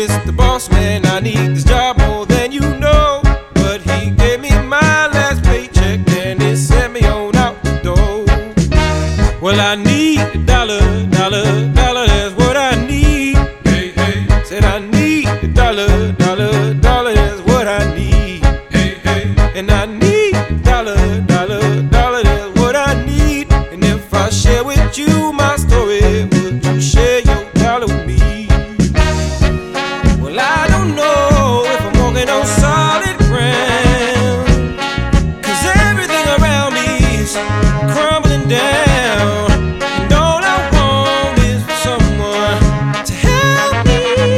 Mr. Boss Man, I need this job more than you know. But he gave me my last paycheck and it sent me on out the door. Well, I need a dollar, dollar, dollar, that's what I need. Hey, hey. Said I need a dollar, dollar, dollar, that's what I need. Hey, hey. And I need a dollar, dollar, dollar, that's what I need. And if I share with you my story, would you share your dollar with me? Well, I don't know if I'm walking on solid ground, 'cause everything around me is crumbling down. And all I want is for someone to help me.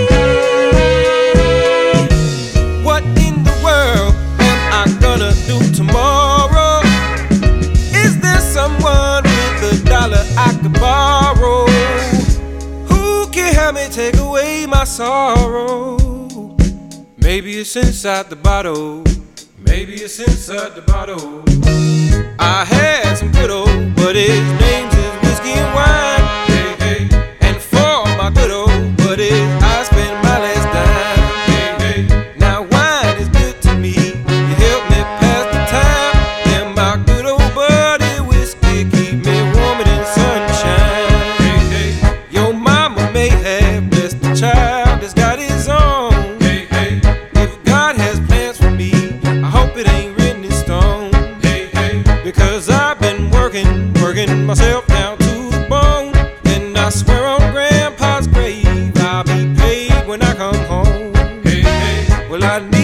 What in the world am I gonna do tomorrow? Is there someone with a dollar I could borrow? Who can help me take away my sorrow? Maybe it's inside the bottle. Maybe it's inside the bottle. I had some good old buddies, names is whiskey and wine. Hey, hey. And for my good old buddies, I spent my last dime. Hey, hey. Now wine is good to me, it helped me pass the time. And my good old buddy whiskey keep me warmer than sunshine. Hey, hey. Your mama may have blessed the child that's got his own. Hey, hey. If God has plans for me, I hope it ain't written in stone. Hey, hey. Because I've been working myself down to the bone. And I swear on Grandpa's grave, I'll be paid when I come home. Hey, hey. Well, I